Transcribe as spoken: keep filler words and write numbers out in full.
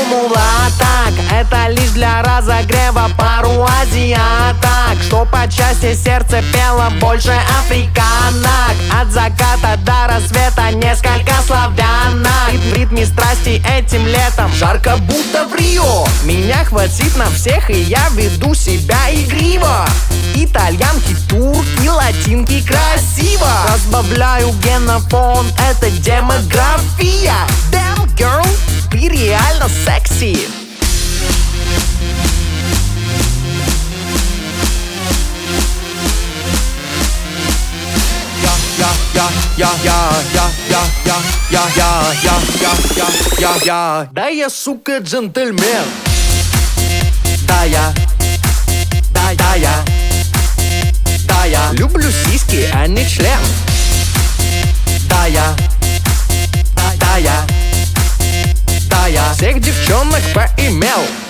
формула так, это лишь для разогрева пару азиаток, что по части сердце пело больше африканок. От заката до рассвета несколько славянок. В ритме страсти этим летом жарко будто в Рио. Меня хватит на всех и я веду себя игриво. Итальянки, турки, латинки красиво. Разбавляю генофон, это демография. Damn girl, ты реально секси. Я, я, я, я, я, я, я, я, я, я, я, я, я, я. Да я, сука, джентльмен. Да я, да, да я, да я люблю сиськи, а не член. Да я, да, да я, да я всех девчонок поимел.